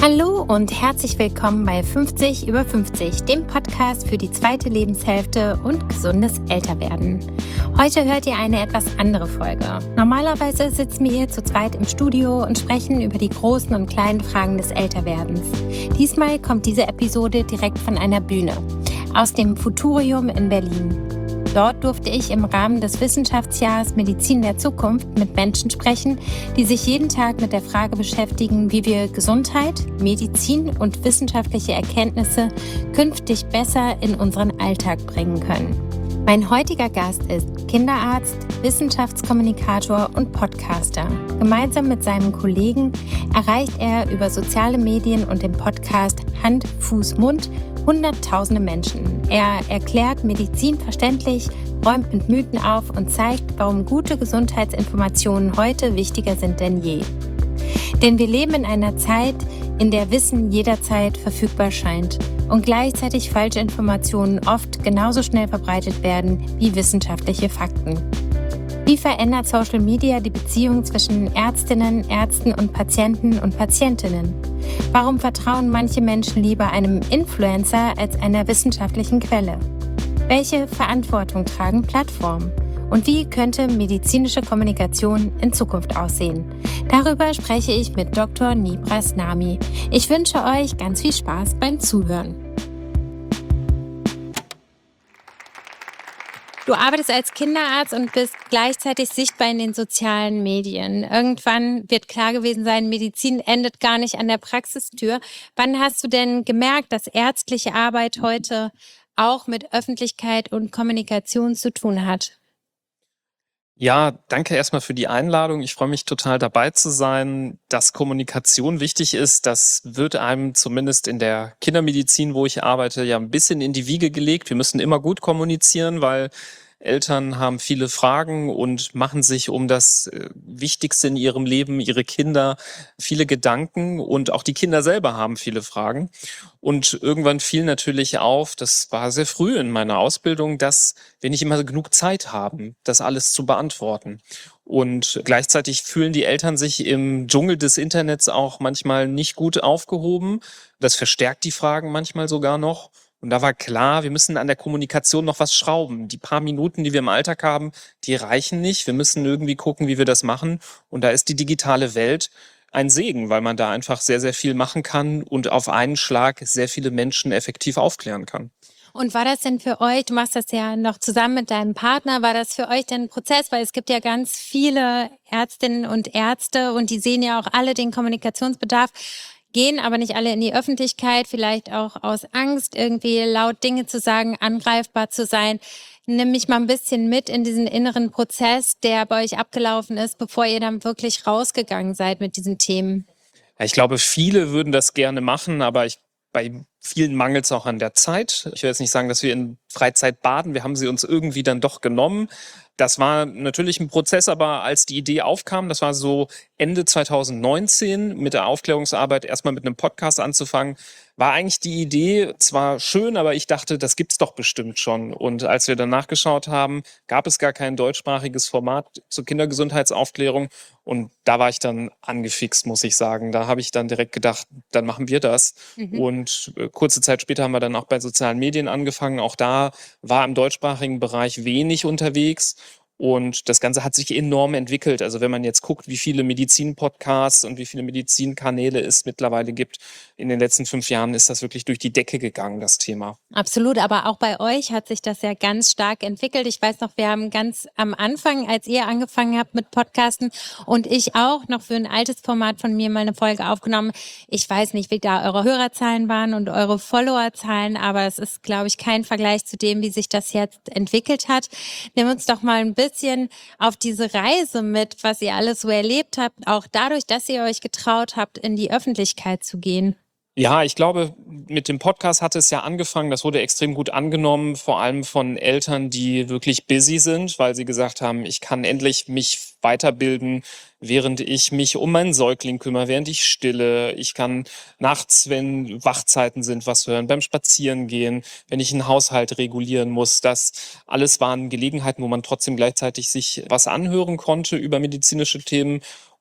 Hallo und herzlich willkommen bei 50 über 50, dem Podcast für die zweite Lebenshälfte und gesundes Älterwerden. Heute hört ihr eine etwas andere Folge. Normalerweise sitzen wir hier zu zweit im Studio und sprechen über die großen und kleinen Fragen des Älterwerdens. Diesmal kommt diese Episode direkt von einer Bühne, aus dem Futurium in Berlin. Dort durfte ich im Rahmen des Wissenschaftsjahres Medizin der Zukunft mit Menschen sprechen, die sich jeden Tag mit der Frage beschäftigen, wie wir Gesundheit, Medizin und wissenschaftliche Erkenntnisse künftig besser in unseren Alltag bringen können. Mein heutiger Gast ist Kinderarzt, Wissenschaftskommunikator und Podcaster. Gemeinsam mit seinem Kollegen erreicht er über soziale Medien und den Podcast Hand, Fuß, Mund Hunderttausende Menschen. Er erklärt Medizin verständlich, räumt mit Mythen auf und zeigt, warum gute Gesundheitsinformationen heute wichtiger sind denn je. Denn wir leben in einer Zeit, in der Wissen jederzeit verfügbar scheint und gleichzeitig falsche Informationen oft genauso schnell verbreitet werden wie wissenschaftliche Fakten. Wie verändert Social Media die Beziehung zwischen Ärztinnen, Ärzten und Patienten und Patientinnen? Warum vertrauen manche Menschen lieber einem Influencer als einer wissenschaftlichen Quelle? Welche Verantwortung tragen Plattformen? Und wie könnte medizinische Kommunikation in Zukunft aussehen? Darüber spreche ich mit Dr. Nibras Nami. Ich wünsche euch ganz viel Spaß beim Zuhören. Du arbeitest als Kinderarzt und bist gleichzeitig sichtbar in den sozialen Medien. Irgendwann wird klar gewesen sein, Medizin endet gar nicht an der Praxistür. Wann hast du denn gemerkt, dass ärztliche Arbeit heute auch mit Öffentlichkeit und Kommunikation zu tun hat? Ja, danke erstmal für die Einladung. Ich freue mich total dabei zu sein. Dass Kommunikation wichtig ist, das wird einem zumindest in der Kindermedizin, wo ich arbeite, ja ein bisschen in die Wiege gelegt. Wir müssen immer gut kommunizieren, weil Eltern haben viele Fragen und machen sich um das Wichtigste in ihrem Leben, ihre Kinder, viele Gedanken, und auch die Kinder selber haben viele Fragen. Und irgendwann fiel natürlich auf, das war sehr früh in meiner Ausbildung, dass wir nicht immer genug Zeit haben, das alles zu beantworten. Und gleichzeitig fühlen die Eltern sich im Dschungel des Internets auch manchmal nicht gut aufgehoben. Das verstärkt die Fragen manchmal sogar noch. Und da war klar, wir müssen an der Kommunikation noch was schrauben. Die paar Minuten, die wir im Alltag haben, die reichen nicht. Wir müssen irgendwie gucken, wie wir das machen. Und da ist die digitale Welt ein Segen, weil man da einfach sehr, sehr viel machen kann und auf einen Schlag sehr viele Menschen effektiv aufklären kann. Und war das denn für euch, du machst das ja noch zusammen mit deinem Partner, war das für euch denn ein Prozess? Weil es gibt ja ganz viele Ärztinnen und Ärzte und die sehen ja auch alle den Kommunikationsbedarf, gehen aber nicht alle in die Öffentlichkeit, vielleicht auch aus Angst, irgendwie laut Dinge zu sagen, angreifbar zu sein. Nimm mich mal ein bisschen mit in diesen inneren Prozess, der bei euch abgelaufen ist, bevor ihr dann wirklich rausgegangen seid mit diesen Themen. Ja, ich glaube, viele würden das gerne machen, aber bei vielen mangelt es auch an der Zeit. Ich will jetzt nicht sagen, dass wir in Freizeit baden. Wir haben sie uns irgendwie dann doch genommen. Das war natürlich ein Prozess, aber als die Idee aufkam, das war so Ende 2019, mit der Aufklärungsarbeit erstmal mit einem Podcast anzufangen, war eigentlich die Idee zwar schön, aber ich dachte, das gibt's doch bestimmt schon. Und als wir dann nachgeschaut haben, gab es gar kein deutschsprachiges Format zur Kindergesundheitsaufklärung. Und da war ich dann angefixt, muss ich sagen. Da habe ich dann direkt gedacht, dann machen wir das. Und kurze Zeit später haben wir dann auch bei sozialen Medien angefangen. Auch da war im deutschsprachigen Bereich wenig unterwegs. Und das Ganze hat sich enorm entwickelt. Also wenn man jetzt guckt, wie viele Medizin-Podcasts und wie viele Medizinkanäle es mittlerweile gibt, in den letzten 5 Jahren ist das wirklich durch die Decke gegangen, das Thema. Absolut, aber auch bei euch hat sich das ja ganz stark entwickelt. Ich weiß noch, wir haben ganz am Anfang, als ihr angefangen habt mit Podcasten und ich auch noch für ein altes Format von mir mal eine Folge aufgenommen. Ich weiß nicht, wie da eure Hörerzahlen waren und eure Followerzahlen, aber es ist, glaube ich, kein Vergleich zu dem, wie sich das jetzt entwickelt hat. Nimm uns doch mal ein bisschen auf diese Reise mit, was ihr alles so erlebt habt, auch dadurch, dass ihr euch getraut habt, in die Öffentlichkeit zu gehen. Ja, ich glaube, mit dem Podcast hat es ja angefangen. Das wurde extrem gut angenommen, vor allem von Eltern, die wirklich busy sind, weil sie gesagt haben, ich kann endlich mich weiterbilden, während ich mich um meinen Säugling kümmere, während ich stille. Ich kann nachts, wenn Wachzeiten sind, was hören, beim Spazierengehen, wenn ich einen Haushalt regulieren muss. Das alles waren Gelegenheiten, wo man trotzdem gleichzeitig sich was anhören konnte über medizinische Themen.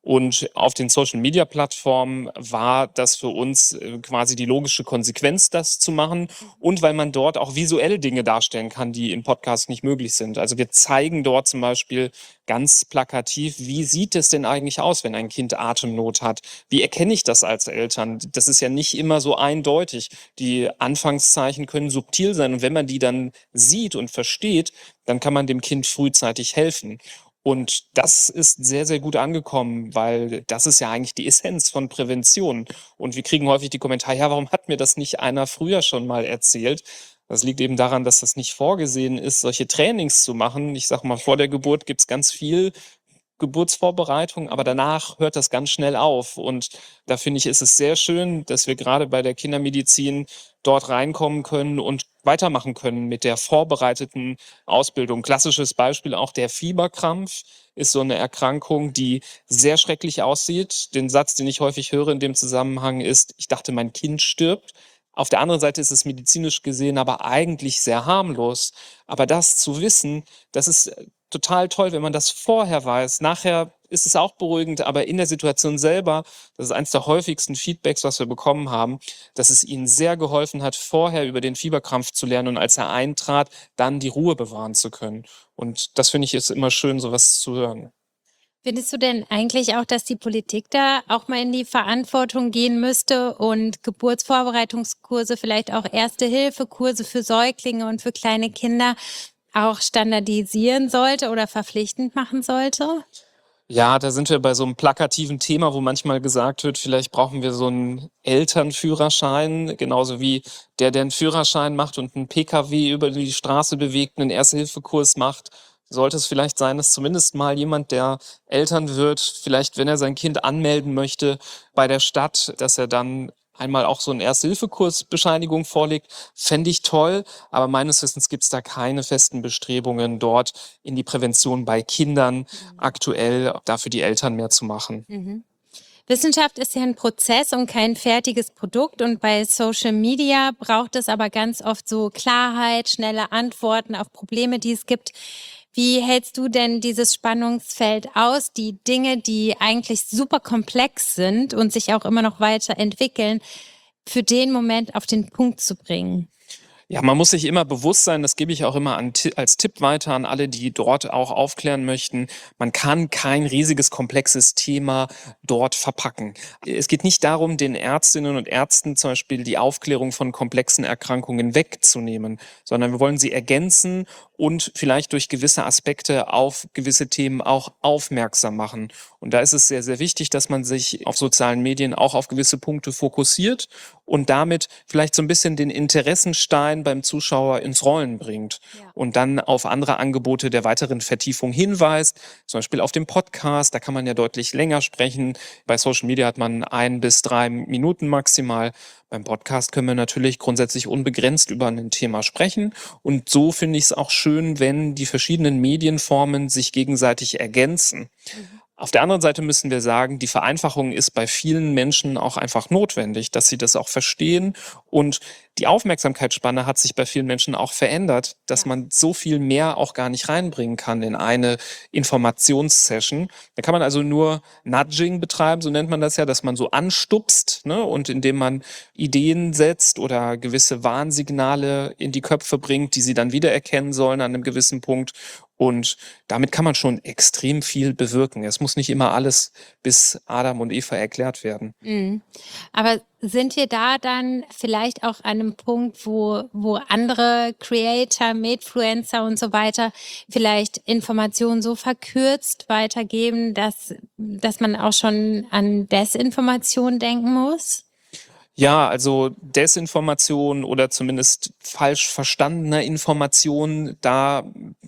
Und auf den Social-Media-Plattformen war das für uns quasi die logische Konsequenz, das zu machen. Und weil man dort auch visuelle Dinge darstellen kann, die im Podcast nicht möglich sind. Also wir zeigen dort zum Beispiel ganz plakativ, wie sieht es denn eigentlich aus, wenn ein Kind Atemnot hat? Wie erkenne ich das als Eltern? Das ist ja nicht immer so eindeutig. Die Anfangszeichen können subtil sein. Und wenn man die dann sieht und versteht, dann kann man dem Kind frühzeitig helfen. Und das ist sehr, sehr gut angekommen, weil das ist ja eigentlich die Essenz von Prävention. Und wir kriegen häufig die Kommentare, ja, warum hat mir das nicht einer früher schon mal erzählt? Das liegt eben daran, dass das nicht vorgesehen ist, solche Trainings zu machen. Ich sage mal, vor der Geburt gibt's ganz viel Geburtsvorbereitung, aber danach hört das ganz schnell auf. Und da finde ich, ist es sehr schön, dass wir gerade bei der Kindermedizin dort reinkommen können und weitermachen können mit der vorbereiteten Ausbildung. Klassisches Beispiel auch der Fieberkrampf ist so eine Erkrankung, die sehr schrecklich aussieht. Den Satz, den ich häufig höre in dem Zusammenhang ist, ich dachte, mein Kind stirbt. Auf der anderen Seite ist es medizinisch gesehen aber eigentlich sehr harmlos. Aber das zu wissen, das ist total toll, wenn man das vorher weiß. Nachher ist es auch beruhigend, aber in der Situation selber, das ist eines der häufigsten Feedbacks, was wir bekommen haben, dass es ihnen sehr geholfen hat, vorher über den Fieberkrampf zu lernen und als er eintrat, dann die Ruhe bewahren zu können. Und das finde ich ist immer schön, sowas zu hören. Findest du denn eigentlich auch, dass die Politik da auch mal in die Verantwortung gehen müsste und Geburtsvorbereitungskurse, vielleicht auch Erste-Hilfe-Kurse für Säuglinge und für kleine Kinder auch standardisieren sollte oder verpflichtend machen sollte? Ja, da sind wir bei so einem plakativen Thema, wo manchmal gesagt wird, vielleicht brauchen wir so einen Elternführerschein, genauso wie der 'n Führerschein macht und 'n PKW über die Straße bewegt, 'nen Erste-Hilfe-Kurs macht, sollte es vielleicht sein, dass zumindest mal jemand, der Eltern wird, vielleicht, wenn er sein Kind anmelden möchte bei der Stadt, dass er dann einmal auch so 'n Erste-Hilfe-Kurs-Bescheinigung vorlegt. Fände ich toll, aber meines Wissens gibt's da keine festen Bestrebungen, dort in die Prävention bei Kindern aktuell dafür die Eltern mehr zu machen. Mhm. Wissenschaft ist ja ein Prozess und kein fertiges Produkt und bei Social Media braucht es aber ganz oft so Klarheit, schnelle Antworten auf Probleme, die es gibt. Wie hältst du denn dieses Spannungsfeld aus, die Dinge, die eigentlich super komplex sind und sich auch immer noch weiterentwickeln, für den Moment auf den Punkt zu bringen? Ja, man muss sich immer bewusst sein, das gebe ich auch immer als Tipp weiter an alle, die dort auch aufklären möchten. Man kann kein riesiges, komplexes Thema dort verpacken. Es geht nicht darum, den Ärztinnen und Ärzten zum Beispiel die Aufklärung von komplexen Erkrankungen wegzunehmen, sondern wir wollen sie ergänzen und vielleicht durch gewisse Aspekte auf gewisse Themen auch aufmerksam machen. Und da ist es sehr, sehr wichtig, dass man sich auf sozialen Medien auch auf gewisse Punkte fokussiert und damit vielleicht so ein bisschen den Interessenstein beim Zuschauer ins Rollen bringt und dann auf andere Angebote der weiteren Vertiefung hinweist, zum Beispiel auf dem Podcast, da kann man ja deutlich länger sprechen. Bei Social Media hat man 1 bis 3 Minuten maximal. Beim Podcast können wir natürlich grundsätzlich unbegrenzt über ein Thema sprechen. Und so finde ich es auch schön, wenn die verschiedenen Medienformen sich gegenseitig ergänzen. Auf der anderen Seite müssen wir sagen, die Vereinfachung ist bei vielen Menschen auch einfach notwendig, dass sie das auch verstehen. Und die Aufmerksamkeitsspanne hat sich bei vielen Menschen auch verändert, dass man so viel mehr auch gar nicht reinbringen kann in eine Informationssession. Da kann man also nur Nudging betreiben, so nennt man das ja, dass man so anstupst, ne? Und indem man Ideen setzt oder gewisse Warnsignale in die Köpfe bringt, die sie dann wiedererkennen sollen an einem gewissen Punkt. Und damit kann man schon extrem viel bewirken. Es muss nicht immer alles bis Adam und Eva erklärt werden. Mhm. Aber sind wir da dann vielleicht auch an einem Punkt, wo andere Creator, Medfluencer und so weiter vielleicht Informationen so verkürzt weitergeben, dass man auch schon an Desinformation denken muss? Ja, also Desinformation oder zumindest falsch verstandener Information, da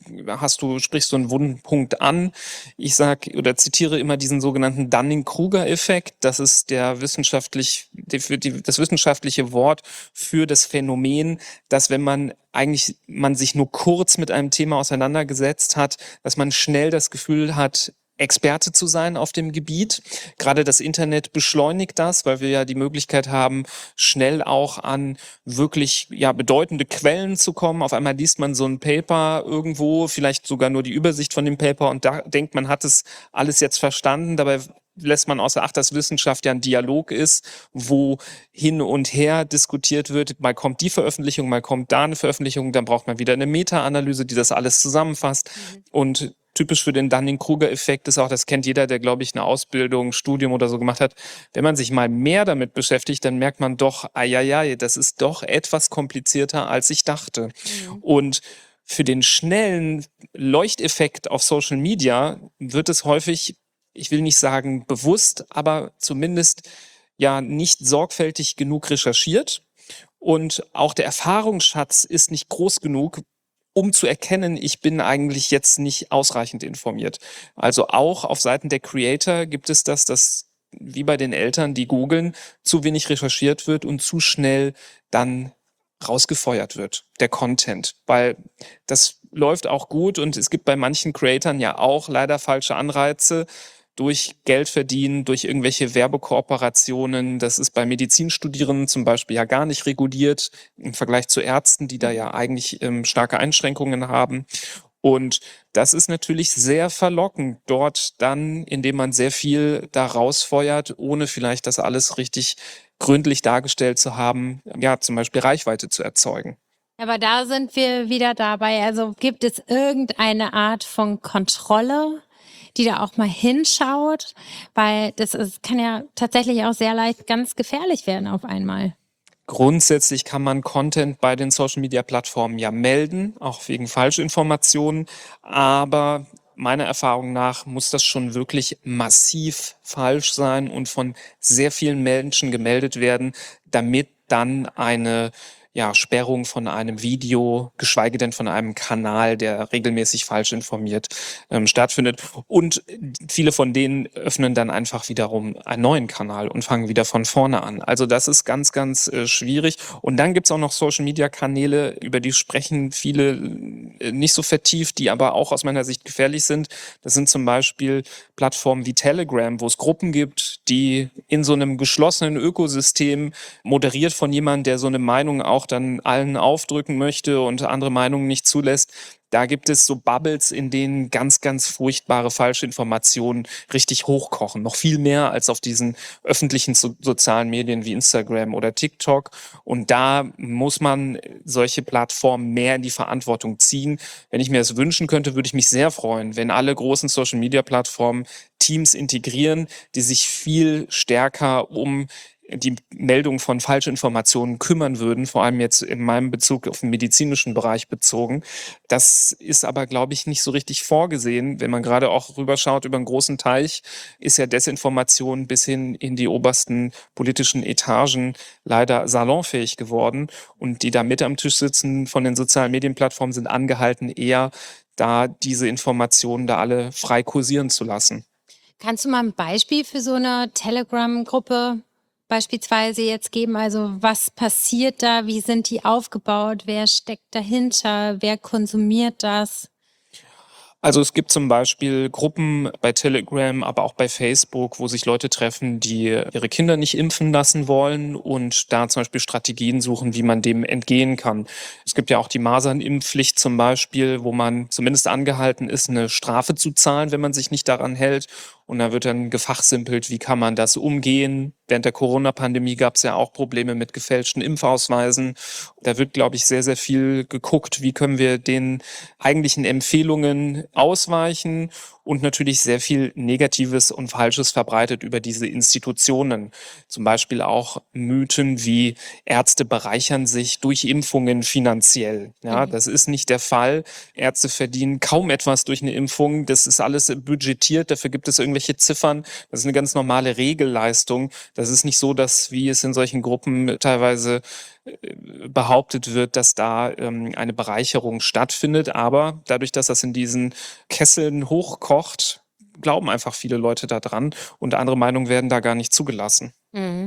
sprichst du einen wunden Punkt an. Ich sag oder zitiere immer diesen sogenannten Dunning-Kruger-Effekt. Das ist das wissenschaftliche Wort für das Phänomen, dass wenn man sich nur kurz mit einem Thema auseinandergesetzt hat, dass man schnell das Gefühl hat, Experte zu sein auf dem Gebiet. Gerade das Internet beschleunigt das, weil wir ja die Möglichkeit haben, schnell auch an wirklich bedeutende Quellen zu kommen. Auf einmal liest man so ein Paper irgendwo, vielleicht sogar nur die Übersicht von dem Paper und da denkt man, hat es alles jetzt verstanden. Dabei lässt man außer Acht, dass Wissenschaft ja ein Dialog ist, wo hin und her diskutiert wird. Mal kommt die Veröffentlichung, mal kommt da eine Veröffentlichung, dann braucht man wieder eine Meta-Analyse, die das alles zusammenfasst. Und typisch für den Dunning-Kruger-Effekt ist auch, das kennt jeder, der, glaube ich, eine Ausbildung, Studium oder so gemacht hat. Wenn man sich mal mehr damit beschäftigt, dann merkt man doch, das ist doch etwas komplizierter, als ich dachte. Und für den schnellen Leuchteffekt auf Social Media wird es häufig, ich will nicht sagen bewusst, aber zumindest ja nicht sorgfältig genug recherchiert. Und auch der Erfahrungsschatz ist nicht groß genug, um zu erkennen, ich bin eigentlich jetzt nicht ausreichend informiert. Also auch auf Seiten der Creator gibt es das, dass wie bei den Eltern, die googeln, zu wenig recherchiert wird und zu schnell dann rausgefeuert wird, der Content. Weil das läuft auch gut und es gibt bei manchen Creatoren ja auch leider falsche Anreize durch Geld verdienen, durch irgendwelche Werbekooperationen. Das ist bei Medizinstudierenden zum Beispiel ja gar nicht reguliert im Vergleich zu Ärzten, die da ja eigentlich starke Einschränkungen haben. Und das ist natürlich sehr verlockend, dort dann, indem man sehr viel da rausfeuert, ohne vielleicht das alles richtig gründlich dargestellt zu haben, ja, zum Beispiel Reichweite zu erzeugen. Aber da sind wir wieder dabei. Also gibt es irgendeine Art von Kontrolle, die da auch mal hinschaut? Weil kann ja tatsächlich auch sehr leicht ganz gefährlich werden auf einmal. Grundsätzlich kann man Content bei den Social-Media-Plattformen ja melden, auch wegen Falschinformationen. Aber meiner Erfahrung nach muss das schon wirklich massiv falsch sein und von sehr vielen Menschen gemeldet werden, damit dann eine Sperrung von einem Video, geschweige denn von einem Kanal, der regelmäßig falsch informiert, stattfindet. Und viele von denen öffnen dann einfach wiederum einen neuen Kanal und fangen wieder von vorne an. Also das ist ganz, ganz schwierig. Und dann gibt's auch noch Social-Media-Kanäle, über die sprechen viele nicht so vertieft, die aber auch aus meiner Sicht gefährlich sind. Das sind zum Beispiel Plattformen wie Telegram, wo es Gruppen gibt, die in so einem geschlossenen Ökosystem moderiert von jemandem, der so eine Meinung auch dann allen aufdrücken möchte und andere Meinungen nicht zulässt. Da gibt es so Bubbles, in denen ganz, ganz furchtbare Falschinformationen richtig hochkochen. Noch viel mehr als auf diesen öffentlichen sozialen Medien wie Instagram oder TikTok. Und da muss man solche Plattformen mehr in die Verantwortung ziehen. Wenn ich mir das wünschen könnte, würde ich mich sehr freuen, wenn alle großen Social-Media-Plattformen Teams integrieren, die sich viel stärker um die Meldung von Falschinformationen kümmern würden, vor allem jetzt in meinem Bezug auf den medizinischen Bereich bezogen. Das ist aber, glaube ich, nicht so richtig vorgesehen. Wenn man gerade auch rüberschaut über einen großen Teich, ist ja Desinformation bis hin in die obersten politischen Etagen leider salonfähig geworden. Und die da mit am Tisch sitzen von den sozialen Medienplattformen sind angehalten, eher da diese Informationen da alle frei kursieren zu lassen. Kannst du mal ein Beispiel für so eine Telegram-Gruppe beispielsweise jetzt geben? Also was passiert da? Wie sind die aufgebaut? Wer steckt dahinter? Wer konsumiert das? Also es gibt zum Beispiel Gruppen bei Telegram, aber auch bei Facebook, wo sich Leute treffen, die ihre Kinder nicht impfen lassen wollen und da zum Beispiel Strategien suchen, wie man dem entgehen kann. Es gibt ja auch die Masernimpfpflicht zum Beispiel, wo man zumindest angehalten ist, eine Strafe zu zahlen, wenn man sich nicht daran hält. Und da wird dann gefachsimpelt, wie kann man das umgehen. Während der Corona-Pandemie gab es ja auch Probleme mit gefälschten Impfausweisen. Da wird, glaube ich, sehr, sehr viel geguckt, wie können wir den eigentlichen Empfehlungen ausweichen und natürlich sehr viel Negatives und Falsches verbreitet über diese Institutionen. Zum Beispiel auch Mythen wie Ärzte bereichern sich durch Impfungen finanziell. Ja, das ist nicht der Fall. Ärzte verdienen kaum etwas durch eine Impfung. Das ist alles budgetiert. Dafür gibt es irgendwelche Ziffern. Das ist eine ganz normale Regelleistung. Das ist nicht so, dass, wie es in solchen Gruppen teilweise behauptet wird, dass da eine Bereicherung stattfindet. Aber dadurch, dass das in diesen Kesseln hochkocht, glauben einfach viele Leute da dran und andere Meinungen werden da gar nicht zugelassen. Mhm.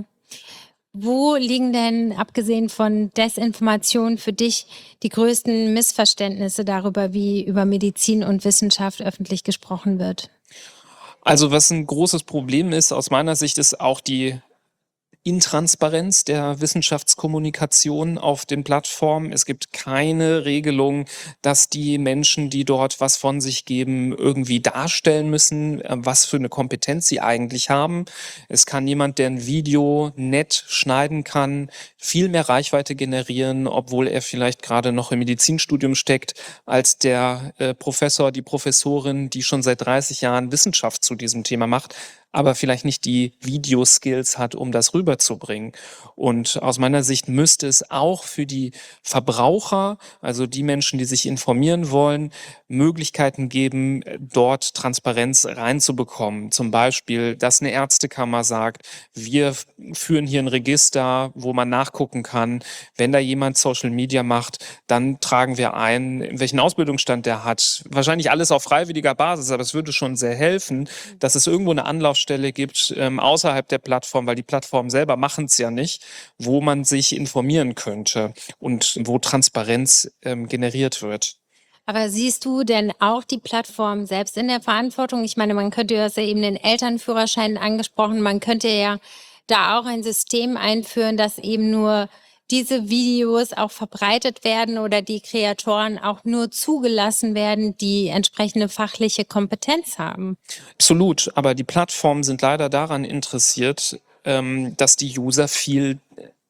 Wo liegen denn, abgesehen von Desinformation, für dich die größten Missverständnisse darüber, wie über Medizin und Wissenschaft öffentlich gesprochen wird? Also was ein großes Problem ist aus meiner Sicht, ist auch die Intransparenz der Wissenschaftskommunikation auf den Plattformen. Es gibt keine Regelung, dass die Menschen, die dort was von sich geben, irgendwie darstellen müssen, was für eine Kompetenz sie eigentlich haben. Es kann jemand, der ein Video nett schneiden kann, viel mehr Reichweite generieren, obwohl er vielleicht gerade noch im Medizinstudium steckt, als der Professor, die Professorin, die schon seit 30 Jahren Wissenschaft zu diesem Thema macht, aber vielleicht nicht die Videoskills hat, um das rüberzubringen. Und aus meiner Sicht müsste es auch für die Verbraucher, also die Menschen, die sich informieren wollen, Möglichkeiten geben, dort Transparenz reinzubekommen. Zum Beispiel, dass eine Ärztekammer sagt, wir führen hier ein Register, wo man nachgucken kann, wenn da jemand Social Media macht, dann tragen wir ein, in welchen Ausbildungsstand der hat. Wahrscheinlich alles auf freiwilliger Basis, aber es würde schon sehr helfen, dass es irgendwo eine Anlaufstelle gibt außerhalb der Plattform, weil die Plattformen selber machen es ja nicht, wo man sich informieren könnte und wo Transparenz generiert wird. Aber siehst du denn auch die Plattform selbst in der Verantwortung? Ich meine, man könnte, du hast ja eben den Elternführerschein angesprochen, man könnte ja da auch ein System einführen, dass eben nur diese Videos auch verbreitet werden oder die Kreatoren auch nur zugelassen werden, die entsprechende fachliche Kompetenz haben. Absolut, aber die Plattformen sind leider daran interessiert, dass die User viel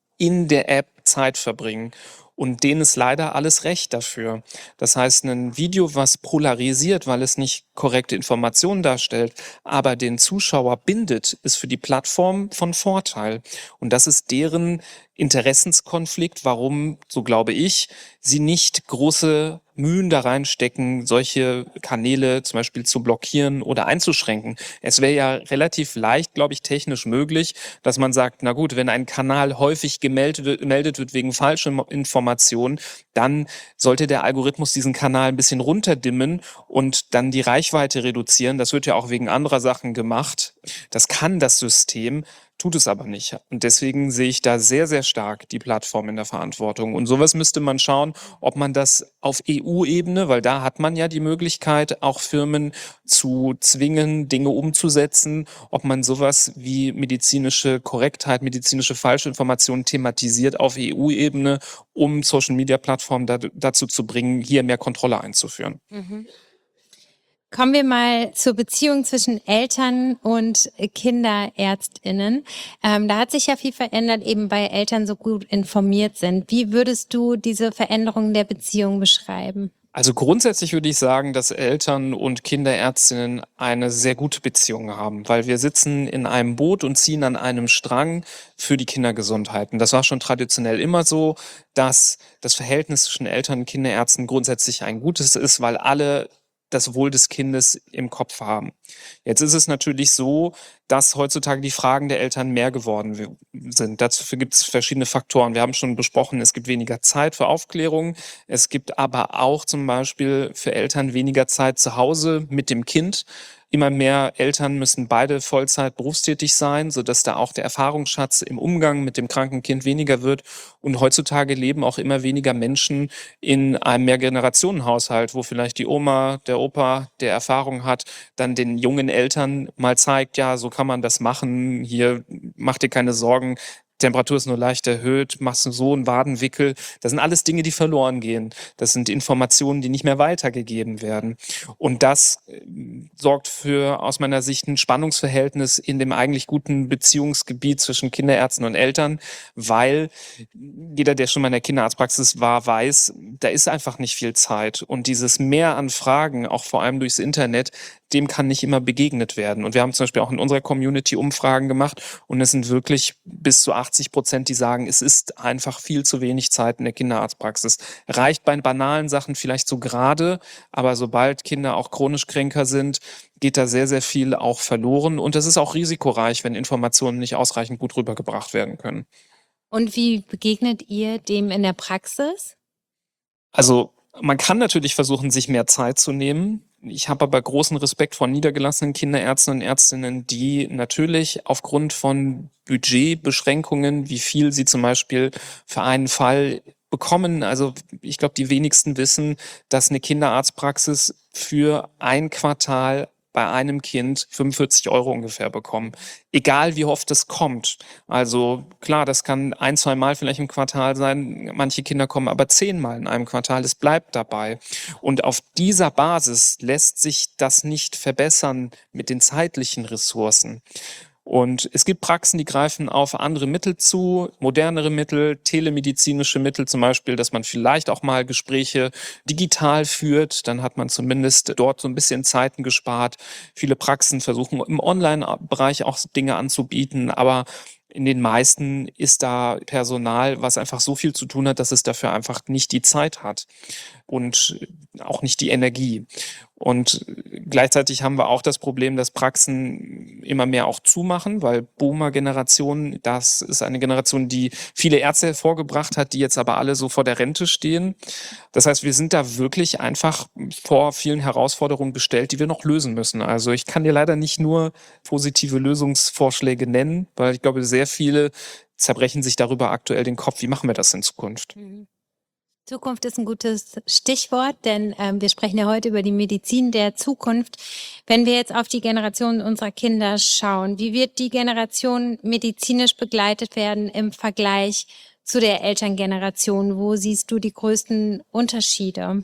in der App Zeit verbringen. Und denen ist leider alles recht dafür. Das heißt, ein Video, was polarisiert, weil es nicht korrekte Informationen darstellt, aber den Zuschauer bindet, ist für die Plattform von Vorteil. Und das ist deren Interessenskonflikt, warum, so glaube ich, sie nicht große Mühen da reinstecken, solche Kanäle zum Beispiel zu blockieren oder einzuschränken. Es wäre ja relativ leicht, glaube ich, technisch möglich, dass man sagt, na gut, wenn ein Kanal häufig gemeldet wird wegen falscher Informationen, dann sollte der Algorithmus diesen Kanal ein bisschen runterdimmen und dann die Reichweite reduzieren. Das wird ja auch wegen anderer Sachen gemacht. Das kann das System, tut es aber nicht. Und deswegen sehe ich da sehr, sehr stark die Plattform in der Verantwortung. Und sowas müsste man schauen, ob man das auf EU-Ebene, weil da hat man ja die Möglichkeit, auch Firmen zu zwingen, Dinge umzusetzen, ob man sowas wie medizinische Korrektheit, medizinische Falschinformationen thematisiert auf EU-Ebene, um Social-Media-Plattformen dazu zu bringen, hier mehr Kontrolle einzuführen. Mhm. Kommen wir mal zur Beziehung zwischen Eltern und KinderärztInnen. Da hat sich ja viel verändert, eben weil Eltern so gut informiert sind. Wie würdest du diese Veränderung der Beziehung beschreiben? Also grundsätzlich würde ich sagen, dass Eltern und Kinderärztinnen eine sehr gute Beziehung haben, weil wir sitzen in einem Boot und ziehen an einem Strang für die Kindergesundheit. Und das war schon traditionell immer so, dass das Verhältnis zwischen Eltern und Kinderärzten grundsätzlich ein gutes ist, weil alle das Wohl des Kindes im Kopf haben. Jetzt ist es natürlich so, dass heutzutage die Fragen der Eltern mehr geworden sind. Dafür gibt es verschiedene Faktoren. Wir haben schon besprochen, es gibt weniger Zeit für Aufklärung. Es gibt aber auch zum Beispiel für Eltern weniger Zeit zu Hause mit dem Kind. Immer mehr Eltern müssen beide Vollzeit berufstätig sein, sodass da auch der Erfahrungsschatz im Umgang mit dem kranken Kind weniger wird. Und heutzutage leben auch immer weniger Menschen in einem Mehrgenerationenhaushalt, wo vielleicht die Oma, der Opa, der Erfahrung hat, dann den jungen Eltern mal zeigt, ja, so kann man das machen, hier mach dir keine Sorgen, Temperatur ist nur leicht erhöht, machst du so einen Wadenwickel. Das sind alles Dinge, die verloren gehen. Das sind Informationen, die nicht mehr weitergegeben werden. Und das sorgt für, aus meiner Sicht, ein Spannungsverhältnis in dem eigentlich guten Beziehungsgebiet zwischen Kinderärzten und Eltern, weil jeder, der schon mal in der Kinderarztpraxis war, weiß, da ist einfach nicht viel Zeit. Und dieses Mehr an Fragen, auch vor allem durchs Internet, dem kann nicht immer begegnet werden. Und wir haben zum Beispiel auch in unserer Community Umfragen gemacht und es sind wirklich bis zu 80%, die sagen, es ist einfach viel zu wenig Zeit in der Kinderarztpraxis. Reicht bei banalen Sachen vielleicht so gerade, aber sobald Kinder auch chronisch kränker sind, geht da sehr, sehr viel auch verloren. Und es ist auch risikoreich, wenn Informationen nicht ausreichend gut rübergebracht werden können. Und wie begegnet ihr dem in der Praxis? Also man kann natürlich versuchen, sich mehr Zeit zu nehmen. Ich habe aber großen Respekt vor niedergelassenen Kinderärzten und Ärztinnen, die natürlich aufgrund von Budgetbeschränkungen, wie viel sie zum Beispiel für einen Fall bekommen, also ich glaube, die wenigsten wissen, dass eine Kinderarztpraxis für ein Quartal bei einem Kind 45 € ungefähr bekommen. Egal wie oft es kommt. Also klar, das kann 1, 2 Mal vielleicht im Quartal sein. Manche Kinder kommen aber 10 Mal in einem Quartal. Es bleibt dabei. Und auf dieser Basis lässt sich das nicht verbessern mit den zeitlichen Ressourcen. Und es gibt Praxen, die greifen auf andere Mittel zu, modernere Mittel, telemedizinische Mittel zum Beispiel, dass man vielleicht auch mal Gespräche digital führt. Dann hat man zumindest dort so ein bisschen Zeiten gespart. Viele Praxen versuchen im Online-Bereich auch Dinge anzubieten, aber in den meisten ist da Personal, was einfach so viel zu tun hat, dass es dafür einfach nicht die Zeit hat und auch nicht die Energie. Und gleichzeitig haben wir auch das Problem, dass Praxen immer mehr auch zumachen, weil Boomer-Generation, das ist eine Generation, die viele Ärzte hervorgebracht hat, die jetzt aber alle so vor der Rente stehen. Das heißt, wir sind da wirklich einfach vor vielen Herausforderungen gestellt, die wir noch lösen müssen. Also ich kann dir leider nicht nur positive Lösungsvorschläge nennen, weil ich glaube, sehr viele zerbrechen sich darüber aktuell den Kopf, wie machen wir das in Zukunft? Zukunft ist ein gutes Stichwort, denn wir sprechen ja heute über die Medizin der Zukunft. Wenn wir jetzt auf die Generation unserer Kinder schauen, wie wird die Generation medizinisch begleitet werden im Vergleich zu der Elterngeneration? Wo siehst du die größten Unterschiede?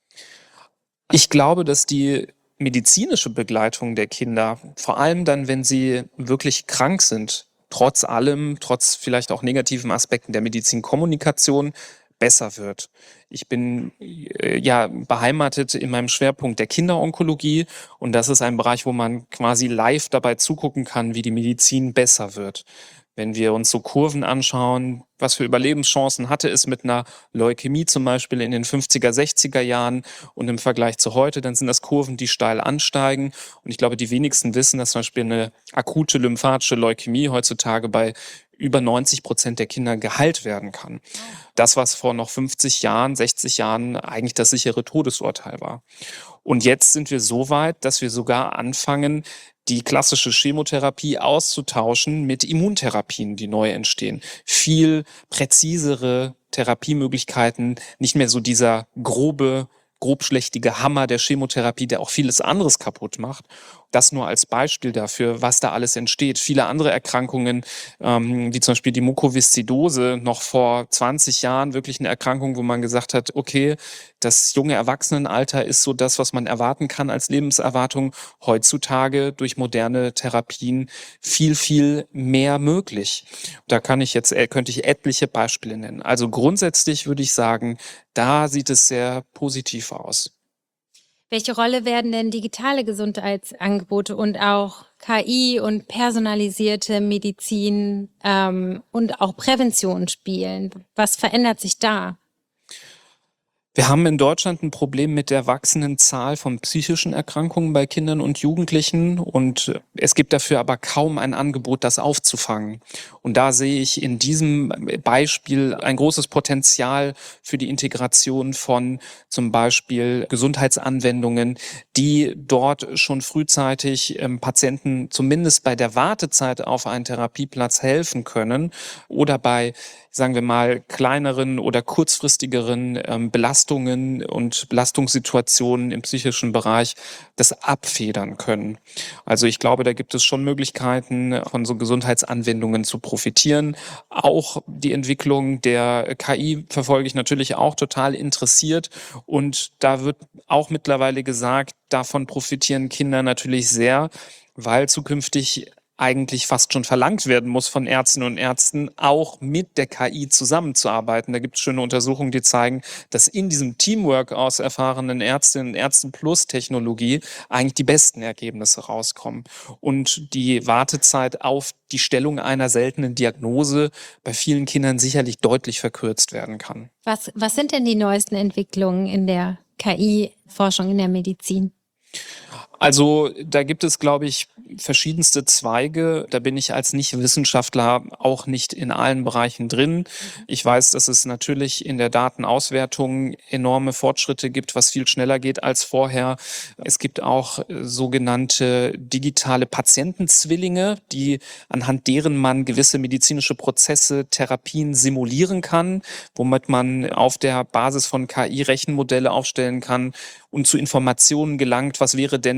Ich glaube, dass die medizinische Begleitung der Kinder, vor allem dann, wenn sie wirklich krank sind, trotz allem, trotz vielleicht auch negativen Aspekten der Medizinkommunikation, besser wird. Ich bin ja beheimatet in meinem Schwerpunkt der Kinderonkologie und das ist ein Bereich, wo man quasi live dabei zugucken kann, wie die Medizin besser wird. Wenn wir uns so Kurven anschauen, was für Überlebenschancen hatte es mit einer Leukämie zum Beispiel in den 50er, 60er Jahren und im Vergleich zu heute, dann sind das Kurven, die steil ansteigen. Und ich glaube, die wenigsten wissen, dass zum Beispiel eine akute lymphatische Leukämie heutzutage bei über 90% der Kinder geheilt werden kann. Das, was vor noch 50 Jahren, 60 Jahren eigentlich das sichere Todesurteil war. Und jetzt sind wir so weit, dass wir sogar anfangen, die klassische Chemotherapie auszutauschen mit Immuntherapien, die neu entstehen. Viel präzisere Therapiemöglichkeiten, nicht mehr so dieser grobschlächtige Hammer der Chemotherapie, der auch vieles anderes kaputt macht. Das nur als Beispiel dafür, was da alles entsteht. Viele andere Erkrankungen, wie zum Beispiel die Mukoviszidose, noch vor 20 Jahren wirklich eine Erkrankung, wo man gesagt hat, okay, das junge Erwachsenenalter ist so das, was man erwarten kann als Lebenserwartung. Heutzutage durch moderne Therapien viel, viel mehr möglich. Da könnte ich etliche Beispiele nennen. Also grundsätzlich würde ich sagen, da sieht es sehr positiv aus. Welche Rolle werden denn digitale Gesundheitsangebote und auch KI und personalisierte Medizin und auch Prävention spielen? Was verändert sich da? Wir haben in Deutschland ein Problem mit der wachsenden Zahl von psychischen Erkrankungen bei Kindern und Jugendlichen und es gibt dafür aber kaum ein Angebot, das aufzufangen. Und da sehe ich in diesem Beispiel ein großes Potenzial für die Integration von zum Beispiel Gesundheitsanwendungen, die dort schon frühzeitig Patienten zumindest bei der Wartezeit auf einen Therapieplatz helfen können oder bei, sagen wir mal, kleineren oder kurzfristigeren Belastungen und Belastungssituationen im psychischen Bereich das abfedern können. Also ich glaube, da gibt es schon Möglichkeiten, von so Gesundheitsanwendungen zu profitieren. Auch die Entwicklung der KI verfolge ich natürlich auch total interessiert und da wird auch mittlerweile gesagt, davon profitieren Kinder natürlich sehr, weil zukünftig eigentlich fast schon verlangt werden muss von Ärztinnen und Ärzten, auch mit der KI zusammenzuarbeiten. Da gibt es schöne Untersuchungen, die zeigen, dass in diesem Teamwork aus erfahrenen Ärztinnen und Ärzten plus Technologie eigentlich die besten Ergebnisse rauskommen. Und die Wartezeit auf die Stellung einer seltenen Diagnose bei vielen Kindern sicherlich deutlich verkürzt werden kann. Was sind denn die neuesten Entwicklungen in der KI-Forschung in der Medizin? Also da gibt es, glaube ich, verschiedenste Zweige. Da bin ich als Nicht-Wissenschaftler auch nicht in allen Bereichen drin. Ich weiß, dass es natürlich in der Datenauswertung enorme Fortschritte gibt, was viel schneller geht als vorher. Es gibt auch sogenannte digitale Patientenzwillinge, anhand deren man gewisse medizinische Prozesse, Therapien simulieren kann, womit man auf der Basis von KI Rechenmodelle aufstellen kann und zu Informationen gelangt, was wäre denn,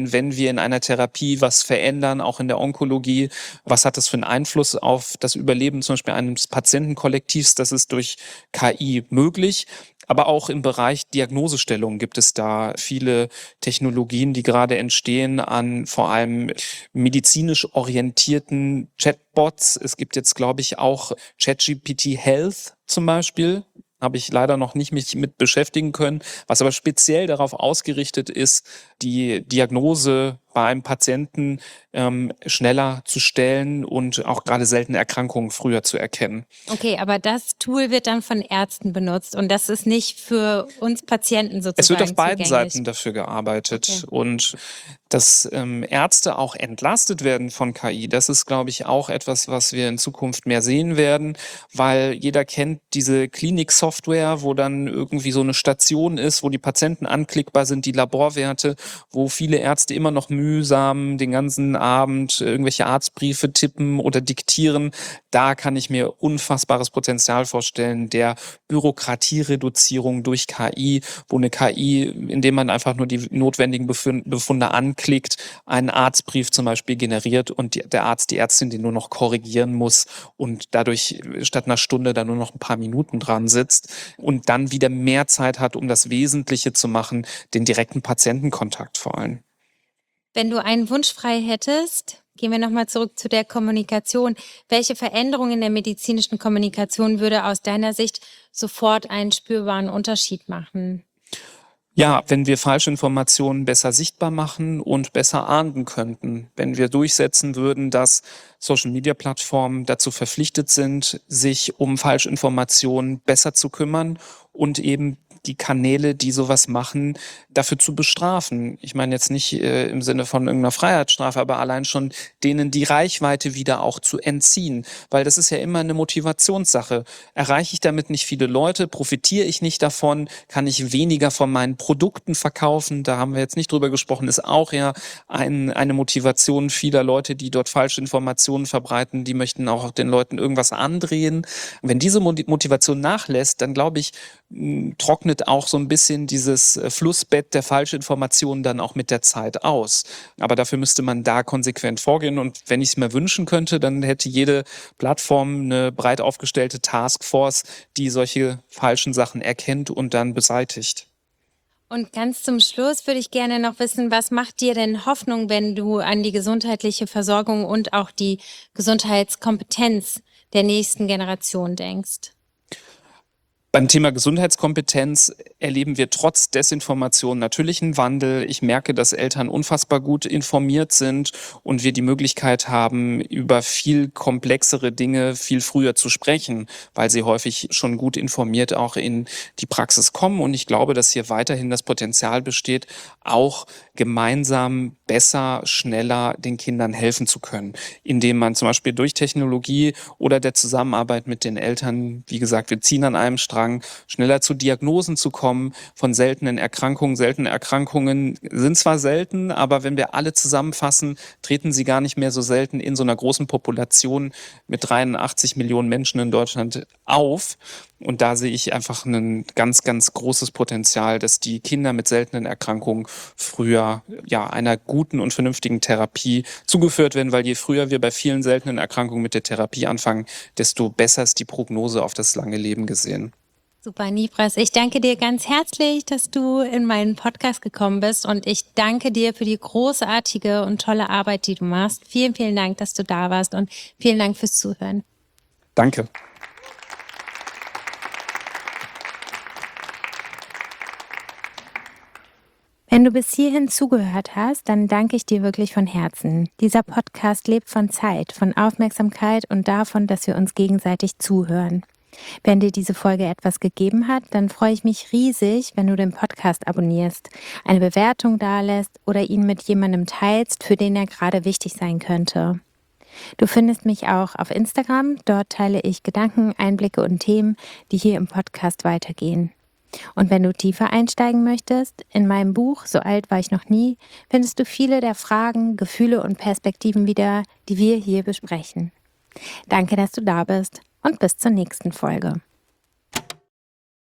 sehen, wenn wir in einer Therapie was verändern, auch in der Onkologie, was hat das für einen Einfluss auf das Überleben zum Beispiel eines Patientenkollektivs? Das ist durch KI möglich. Aber auch im Bereich Diagnosestellung gibt es da viele Technologien, die gerade entstehen an vor allem medizinisch orientierten Chatbots. Es gibt jetzt, glaube ich, auch ChatGPT Health zum Beispiel. Habe ich leider noch nicht mich mit beschäftigen können, was aber speziell darauf ausgerichtet ist, die Diagnose bei einem Patienten schneller zu stellen und auch gerade seltene Erkrankungen früher zu erkennen. Okay, aber das Tool wird dann von Ärzten benutzt und das ist nicht für uns Patienten sozusagen Es wird auf beiden zugänglich. Seiten dafür gearbeitet. Okay. Und dass Ärzte auch entlastet werden von KI, das ist, glaube ich, auch etwas, was wir in Zukunft mehr sehen werden, weil jeder kennt diese Klinik-Software, wo dann irgendwie so eine Station ist, wo die Patienten anklickbar sind, die Laborwerte, wo viele Ärzte immer noch mühsam den ganzen Abend irgendwelche Arztbriefe tippen oder diktieren. Da kann ich mir unfassbares Potenzial vorstellen, der Bürokratiereduzierung durch KI, wo eine KI, indem man einfach nur die notwendigen Befunde anklickt, einen Arztbrief zum Beispiel generiert und der Arzt, die Ärztin den nur noch korrigieren muss und dadurch statt einer Stunde dann nur noch ein paar Minuten dran sitzt und dann wieder mehr Zeit hat, um das Wesentliche zu machen, den direkten Patientenkontakt vor allem. Wenn du einen Wunsch frei hättest, gehen wir nochmal zurück zu der Kommunikation. Welche Veränderung in der medizinischen Kommunikation würde aus deiner Sicht sofort einen spürbaren Unterschied machen? Ja, wenn wir Falschinformationen besser sichtbar machen und besser ahnden könnten, wenn wir durchsetzen würden, dass Social-Media-Plattformen dazu verpflichtet sind, sich um Falschinformationen besser zu kümmern und eben die Kanäle, die sowas machen, dafür zu bestrafen. Ich meine jetzt nicht im Sinne von irgendeiner Freiheitsstrafe, aber allein schon denen die Reichweite wieder auch zu entziehen. Weil das ist ja immer eine Motivationssache. Erreiche ich damit nicht viele Leute? Profitiere ich nicht davon? Kann ich weniger von meinen Produkten verkaufen? Da haben wir jetzt nicht drüber gesprochen. Ist auch ja eine Motivation vieler Leute, die dort falsche Informationen verbreiten. Die möchten auch den Leuten irgendwas andrehen. Wenn diese Motivation nachlässt, dann glaube ich, trocknet auch so ein bisschen dieses Flussbett der Falschinformationen dann auch mit der Zeit aus. Aber dafür müsste man da konsequent vorgehen. Und wenn ich es mir wünschen könnte, dann hätte jede Plattform eine breit aufgestellte Taskforce, die solche falschen Sachen erkennt und dann beseitigt. Und ganz zum Schluss würde ich gerne noch wissen, was macht dir denn Hoffnung, wenn du an die gesundheitliche Versorgung und auch die Gesundheitskompetenz der nächsten Generation denkst? Beim Thema Gesundheitskompetenz erleben wir trotz Desinformation natürlich einen Wandel. Ich merke, dass Eltern unfassbar gut informiert sind und wir die Möglichkeit haben, über viel komplexere Dinge viel früher zu sprechen, weil sie häufig schon gut informiert auch in die Praxis kommen. Und ich glaube, dass hier weiterhin das Potenzial besteht, auch gemeinsam besser, schneller den Kindern helfen zu können, indem man zum Beispiel durch Technologie oder der Zusammenarbeit mit den Eltern, wie gesagt, wir ziehen an einem Strang, schneller zu Diagnosen zu kommen von seltenen Erkrankungen. Seltene Erkrankungen sind zwar selten, aber wenn wir alle zusammenfassen, treten sie gar nicht mehr so selten in so einer großen Population mit 83 Millionen Menschen in Deutschland auf. Und da sehe ich einfach ein ganz, ganz großes Potenzial, dass die Kinder mit seltenen Erkrankungen früher einer guten und vernünftigen Therapie zugeführt werden, weil je früher wir bei vielen seltenen Erkrankungen mit der Therapie anfangen, desto besser ist die Prognose auf das lange Leben gesehen. Super, Nibras. Ich danke dir ganz herzlich, dass du in meinen Podcast gekommen bist und ich danke dir für die großartige und tolle Arbeit, die du machst. Vielen, vielen Dank, dass du da warst und vielen Dank fürs Zuhören. Danke. Wenn du bis hierhin zugehört hast, dann danke ich dir wirklich von Herzen. Dieser Podcast lebt von Zeit, von Aufmerksamkeit und davon, dass wir uns gegenseitig zuhören. Wenn dir diese Folge etwas gegeben hat, dann freue ich mich riesig, wenn du den Podcast abonnierst, eine Bewertung dalässt oder ihn mit jemandem teilst, für den er gerade wichtig sein könnte. Du findest mich auch auf Instagram, dort teile ich Gedanken, Einblicke und Themen, die hier im Podcast weitergehen. Und wenn du tiefer einsteigen möchtest, in meinem Buch So alt war ich noch nie, findest du viele der Fragen, Gefühle und Perspektiven wieder, die wir hier besprechen. Danke, dass du da bist und bis zur nächsten Folge.